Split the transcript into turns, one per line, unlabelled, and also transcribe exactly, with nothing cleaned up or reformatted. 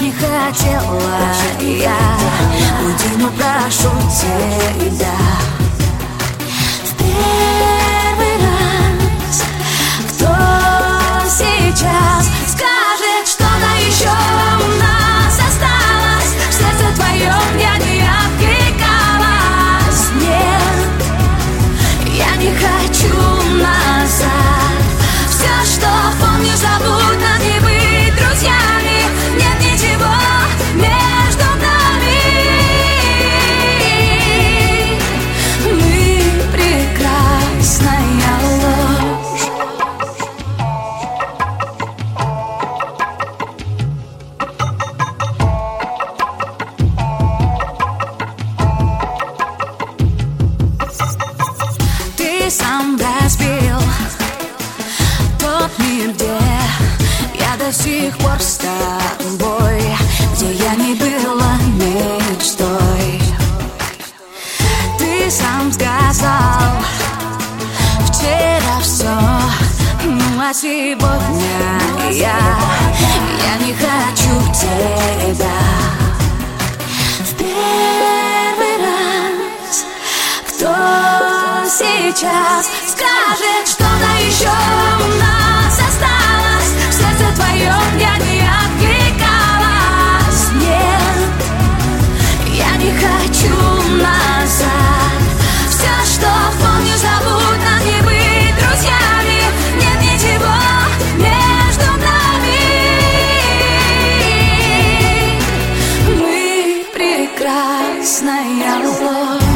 не хотела я. Уйди, но прошу тебя. В первый раз кто сейчас скажет, что-то еще у нас осталось? В сердце твоем я не откликалась. Нет, я не хочу назад. Все, что помню, забудь, нам не быть друзьями. Нет ничего между нами. Мы прекрасная ложь. Ты сам разбил тот мир, где я до сих пор с тобой, где я не была мечтой. Ты сам сказал вчера все, ну а сегодня я, я не хочу тебя. В первый раз кто сейчас скажет, что-то еще у нас осталось? В сердце твоем я не откликалась. Нет, я не хочу назад. Все, что помню, забудь, нам не быть друзьями. Нет ничего между нами. Мы прекрасная ложь.